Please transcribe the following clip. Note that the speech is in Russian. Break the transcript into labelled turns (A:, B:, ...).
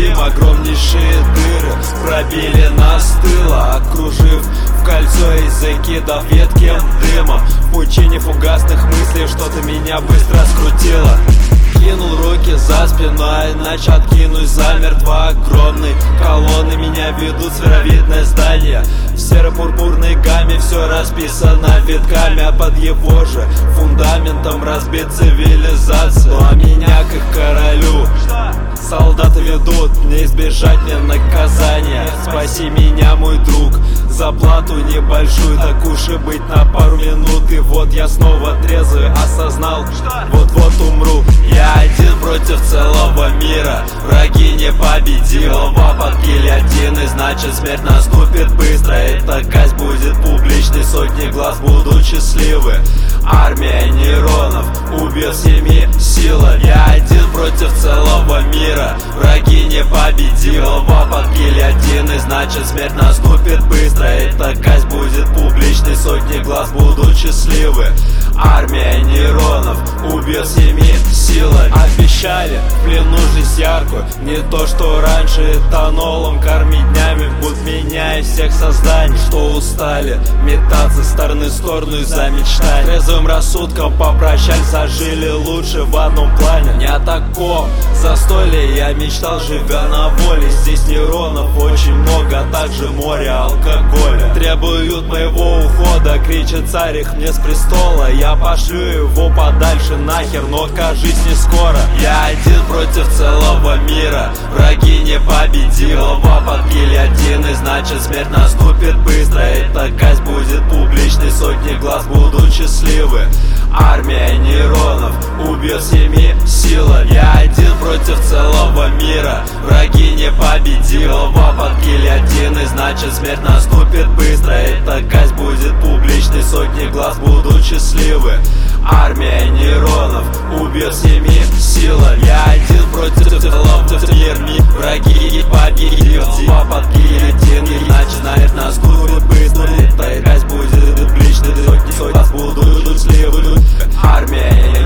A: победим. Огромнейшие дыры пробили нас с тыла, окружив в кольцо и закидав едким дымом. В пучине фугасных мыслей что-то меня быстро скрутило. Кинул руки за спину, а иначе откинусь замертво. Огромные колонны меня ведут в сферовидное здание. В серо-пурпурной гамме все расписано витками, а под его же фундаментом разбит цивилизация. Ну а меня к их королю солдаты ведут, не избежать мне наказания. Спаси меня, мой друг, за плату небольшую, так уж и быть, на пару минут. И вот я снова трезвый осознал, вот-вот умру. Я один против целого мира, враги не победил. Оба подкили один, и значит смерть наступит быстро. Эта казнь будет публичной, сотни глаз будут счастливы. Армия нейронов убил семьи сила. Я один против целого мира, враги не победил. Оба подкили один, и значит смерть наступит быстро. Эта казнь будет публичной, сотни глаз будут счастливы. Армия нейронов убил семьи силой. Обещали в плену жизнь яркую, не то что раньше этанолом кормить днями. Будут меня и всех созданий, что устали метаться с стороны в сторону из-за мечтаний. Трезвым рассудком попрощались, зажили лучше в одном плане. Не о таком застолье я мечтал, живя на воле. Здесь нейронов очень много, а также море алкоголя. Требуют моего ухода, кричит царь их мне с престола. Я пошлю его подальше нахер, но кажись не скоро. Я один против целого мира, враги не победил. Оба подкили один, и значит смерть наступит быстро. Эта казнь будет публичной, сотни глаз будут счастливы. Армия нейронов убил семьи сила. Я один против целого мира, враги не победил. Оба подкили один, и значит смерть наступит быстро. Эта казнь будет публичной, сотни глаз будут счастливы. Армия нейронов убил семьи сила. Я один против целого мира, враги не победил. Оба подкили один, и значит смерть наступит быстро. Эта казнь будет публичной, сотни глаз будут счастливы. Армия